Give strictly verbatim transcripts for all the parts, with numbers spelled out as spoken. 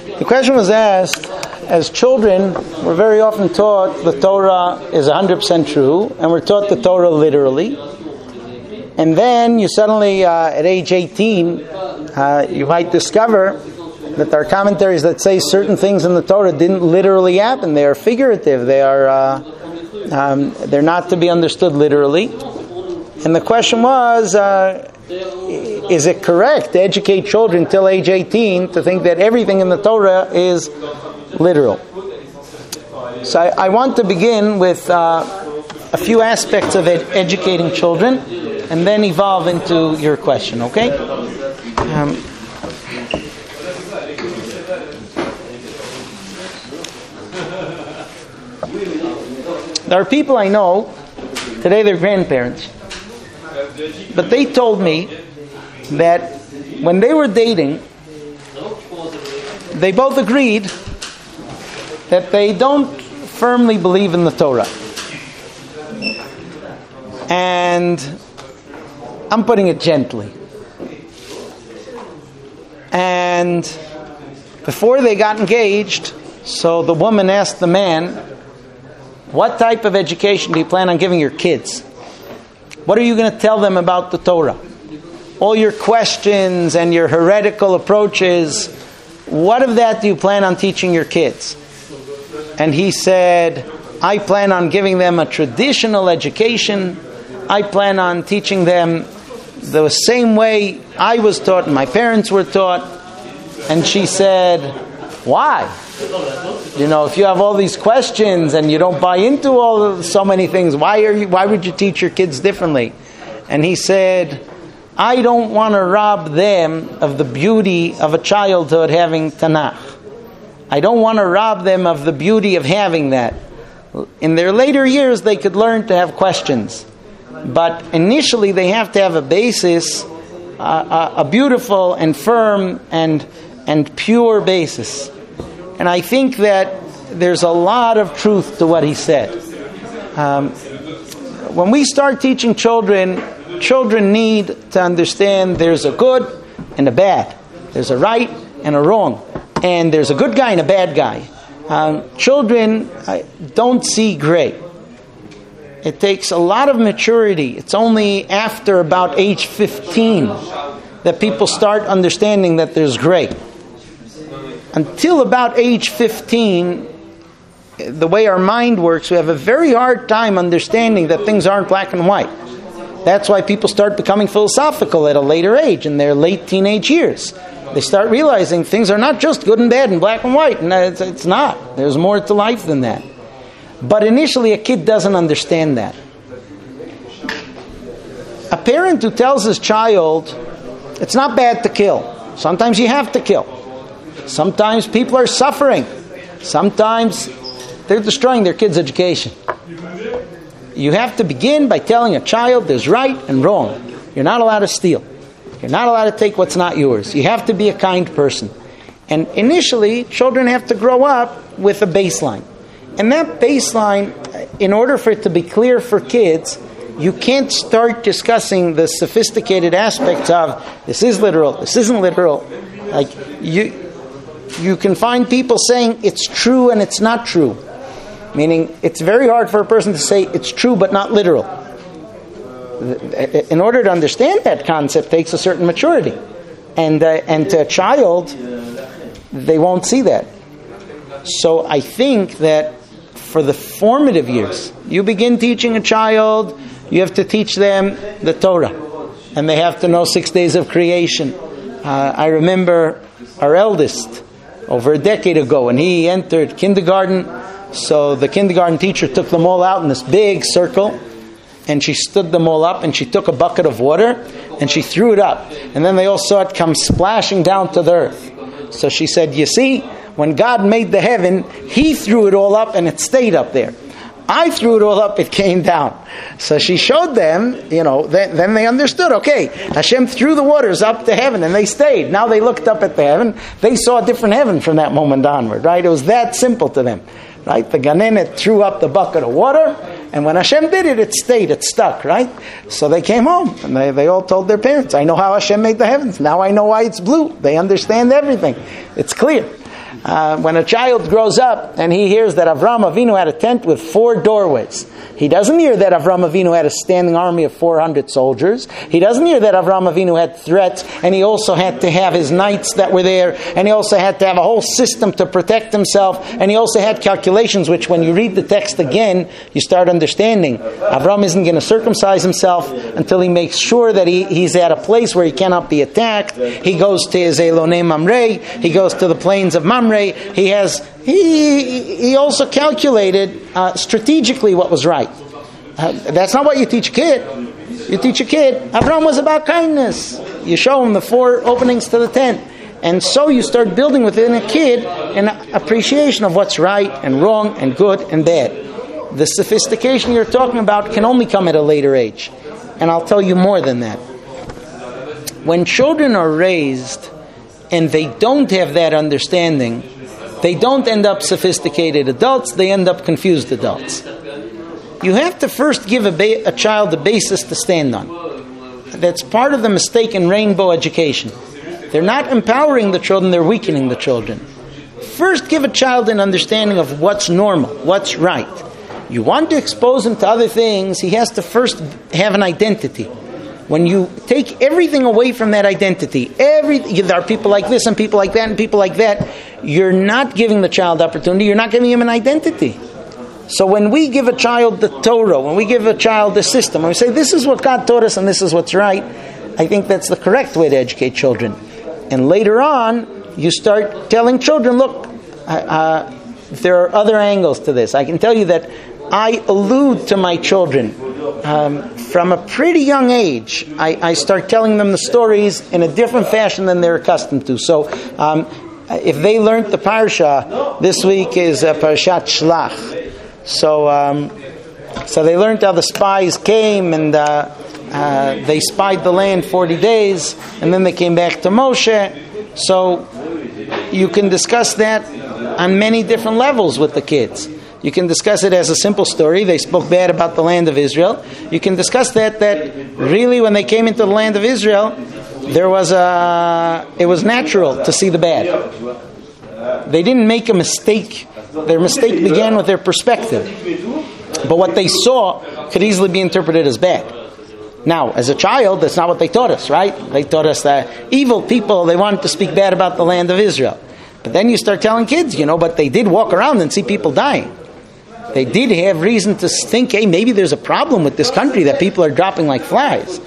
The question was asked, as children, we're very often taught the Torah is one hundred percent true, and we're taught the Torah literally. And then you suddenly, uh, at age eighteen, uh, you might discover that there are commentaries that say certain things in the Torah didn't literally happen. They are figurative. They are uh, um, they're not to be understood literally. And the question was, uh, is it correct to educate children till age eighteen to think that everything in the Torah is literal? So I, I want to begin with uh, a few aspects of ed- educating children, and then evolve into your question, okay? Um, there are people I know, today they're grandparents, but they told me that when they were dating, they both agreed that they don't firmly believe in the Torah. And I'm putting it gently. And before they got engaged, so the woman asked the man, what type of education do you plan on giving your kids? What are you going to tell them about the Torah? All your questions and your heretical approaches, what of that do you plan on teaching your kids? And he said, I plan on giving them a traditional education. I plan on teaching them the same way I was taught and my parents were taught. And she said, why? You know, if you have all these questions and you don't buy into all of so many things, why are you? Why would you teach your kids differently? And he said, I don't want to rob them of the beauty of a childhood having Tanakh. I don't want to rob them of the beauty of having that. In their later years, they could learn to have questions. But initially, they have to have a basis, uh, a, a beautiful and firm and and pure basis. And I think that there's a lot of truth to what he said. Um, when we start teaching children, children need to understand there's a good and a bad. There's a right and a wrong. And there's a good guy and a bad guy. Um, children uh, don't see gray. It takes a lot of maturity. It's only after about age fifteen that people start understanding that there's gray. Until about age fifteen, the way our mind works, we have a very hard time understanding that things aren't black and white. That's why people start becoming philosophical at a later age, in their late teenage years. They start realizing things are not just good and bad and black and white, and it's, it's not. There's more to life than that. But initially, a kid doesn't understand that. A parent who tells his child, it's not bad to kill. Sometimes you have to kill. Sometimes people are suffering. Sometimes they're destroying their kids' education. You have to begin by telling a child there's right and wrong. You're not allowed to steal. You're not allowed to take what's not yours. You have to be a kind person. And initially, children have to grow up with a baseline. And that baseline, in order for it to be clear for kids, you can't start discussing the sophisticated aspects of this is literal, this isn't literal. Like you you can find people saying it's true and it's not true. Meaning it's very hard for a person to say it's true but not literal. In order to understand that concept takes a certain maturity. And uh, and to a child, they won't see that. So I think that for the formative years, you begin teaching a child, you have to teach them the Torah. And they have to know six days of creation. Uh, I remember our eldest, over a decade ago, when he entered kindergarten, so the kindergarten teacher took them all out in this big circle, and she stood them all up, and she took a bucket of water, and she threw it up. And then they all saw it come splashing down to the earth. So she said, you see, when God made the heaven, He threw it all up and it stayed up there. I threw it all up, it came down. So she showed them, you know, then, then they understood, okay, Hashem threw the waters up to heaven and they stayed. Now they looked up at the heaven, they saw a different heaven from that moment onward, right? It was that simple to them, right? The Ganenet threw up the bucket of water, and when Hashem did it, it stayed, it stuck, right? So they came home, and they, they all told their parents, I know how Hashem made the heavens, now I know why it's blue. They understand everything. It's clear. Uh, when a child grows up and he hears that Avraham Avinu had a tent with four doorways, he doesn't hear that Avraham Avinu had a standing army of four hundred soldiers. He doesn't hear that Avraham Avinu had threats, and he also had to have his knights that were there, and he also had to have a whole system to protect himself, and he also had calculations, which when you read the text again, you start understanding. Avraham isn't going to circumcise himself until he makes sure that he, he's at a place where he cannot be attacked. He goes to his Elonei Mamre. He goes to the plains of Mamre. He has he he also calculated uh, strategically what was right. Uh, that's not what you teach a kid. You teach a kid. Avraham was about kindness. You show him the four openings to the tent. And so you start building within a kid an appreciation of what's right and wrong and good and bad. The sophistication you're talking about can only come at a later age. And I'll tell you more than that. When children are raised and they don't have that understanding, they don't end up sophisticated adults, they end up confused adults. You have to first give a, ba- a child a basis to stand on. That's part of the mistake in rainbow education. They're not empowering the children, they're weakening the children. First, give a child an understanding of what's normal, what's right. You want to expose him to other things, he has to first have an identity. When you take everything away from that identity, every, there are people like this and people like that and people like that, you're not giving the child opportunity, you're not giving him an identity. So when we give a child the Torah, when we give a child the system, when we say this is what God taught us and this is what's right, I think that's the correct way to educate children. And later on, you start telling children, look, uh, uh, there are other angles to this. I can tell you that I allude to my children um, from a pretty young age. I, I start telling them the stories in a different fashion than they're accustomed to. So um, if they learned the parsha, this week is uh, Parashat Shlach. So um, so they learned how the spies came and uh, uh, they spied the land forty days, and then they came back to Moshe. So you can discuss that on many different levels with the kids. You can discuss it as a simple story. They spoke bad about the land of Israel. You can discuss that, that really when they came into the land of Israel, there was a, it was natural to see the bad. They didn't make a mistake. Their mistake began with their perspective. But what they saw could easily be interpreted as bad. Now, as a child, that's not what they taught us, right? They taught us that evil people, they wanted to speak bad about the land of Israel. But then you start telling kids, you know, but they did walk around and see people dying. They did have reason to think, hey, maybe there's a problem with this country that people are dropping like flies.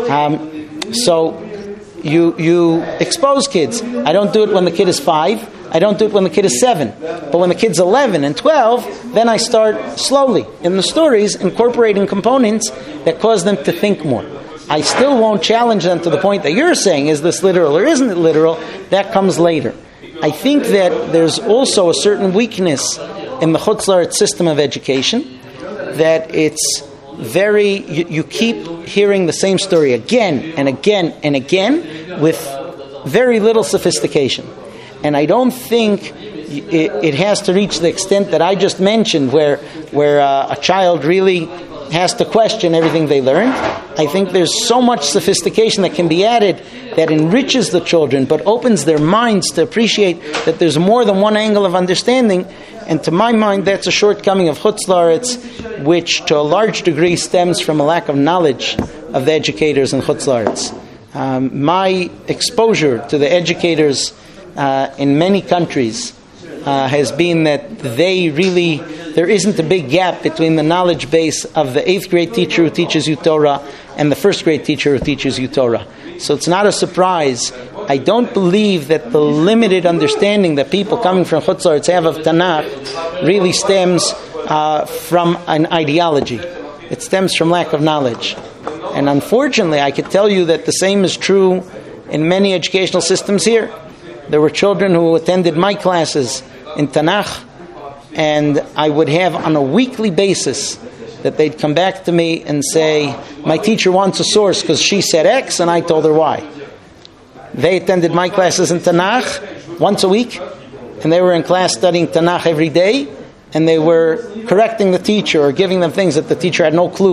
Um, so you you expose kids. I don't do it when the kid is five. I don't do it when the kid is seven. But when the kid's eleven and twelve, then I start slowly in the stories incorporating components that cause them to think more. I still won't challenge them to the point that you're saying, is this literal or isn't it literal? That comes later. I think that there's also a certain weakness in the Chutz La'aretz system of education, that it's very, you, you keep hearing the same story again and again and again with very little sophistication. And I don't think it, it has to reach the extent that I just mentioned, where where uh, a child really has to question everything they learned. I think there's so much sophistication that can be added that enriches the children, but opens their minds to appreciate that there's more than one angle of understanding. And to my mind, that's a shortcoming of Chutz La'aretz, which to a large degree stems from a lack of knowledge of the educators in Chutz La'aretz. Um, my exposure to the educators uh, in many countries uh, has been that they really, there isn't a big gap between the knowledge base of the eighth grade teacher who teaches you Torah and the first grade teacher who teaches you Torah. So it's not a surprise. I don't believe that the limited understanding that people coming from Chutz La'aretz have of Tanakh really stems uh, from an ideology. It stems from lack of knowledge. And unfortunately, I could tell you that the same is true in many educational systems here. There were children who attended my classes in Tanakh, and I would have on a weekly basis that they'd come back to me and say, my teacher wants a source because she said X and I told her Y. They attended my classes in Tanakh once a week, and they were in class studying Tanakh every day, and they were correcting the teacher or giving them things that the teacher had no clue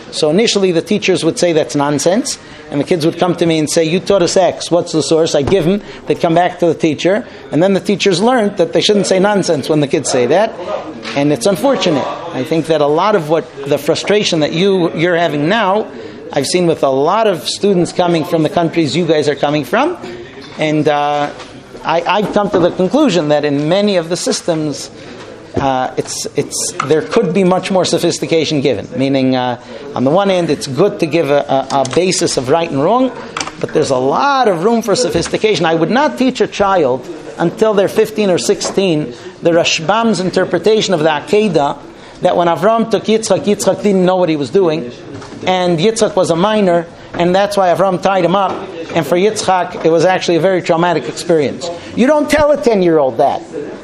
So initially the teachers would say that's nonsense, and the kids would come to me and say, you taught us X, what's the source? I give them, they'd come back to the teacher, and then the teachers learned that they shouldn't say nonsense when the kids say that, and it's unfortunate. I think that a lot of what the frustration that you, you're having now, I've seen with a lot of students coming from the countries you guys are coming from, and uh, I, I've come to the conclusion that in many of the systems, Uh, it's it's there could be much more sophistication given. Meaning, uh, on the one hand, it's good to give a, a, a basis of right and wrong, but there's a lot of room for sophistication. I would not teach a child until they're fifteen or sixteen the Rashbam's interpretation of the Akedah that when Avram took Yitzchak, Yitzchak didn't know what he was doing, and Yitzchak was a minor, and that's why Avram tied him up. And for Yitzchak, it was actually a very traumatic experience. You don't tell a ten-year-old that.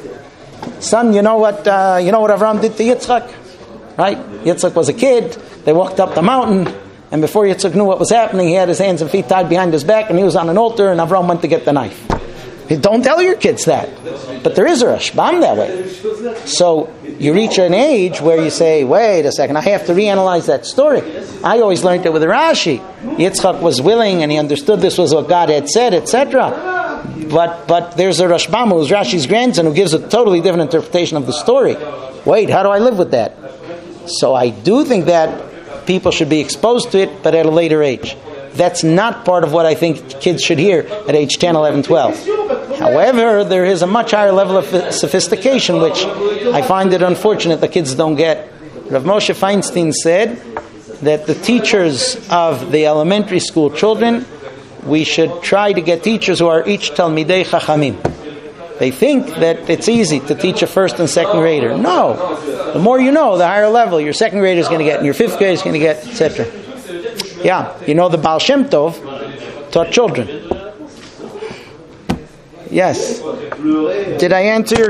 Son, you know what uh, you know what Avram did to Yitzchak? Right? Yitzchak was a kid. They walked up the mountain, and before Yitzchak knew what was happening, he had his hands and feet tied behind his back, and he was on an altar, and Avram went to get the knife. Don't tell your kids that. But there is a Rashbam that way. So you reach an age where you say, wait a second, I have to reanalyze that story. I always learned it with Rashi. Yitzchak was willing, and he understood this was what God had said, et cetera. But but there's a Rashbam who's Rashi's grandson who gives a totally different interpretation of the story. Wait, how do I live with that? So I do think that people should be exposed to it, but at a later age. That's not part of what I think kids should hear at age ten, eleven, twelve. However, there is a much higher level of sophistication, which I find it unfortunate the kids don't get. Rav Moshe Feinstein said that the teachers of the elementary school children, we should try to get teachers who are each Talmidei Chachamim. They think that it's easy to teach a first and second grader. No. The more you know, the higher level your second grader is going to get, and your fifth grader is going to get, et cetera. Yeah, you know the Baal Shem Tov taught children. Yes. Did I answer your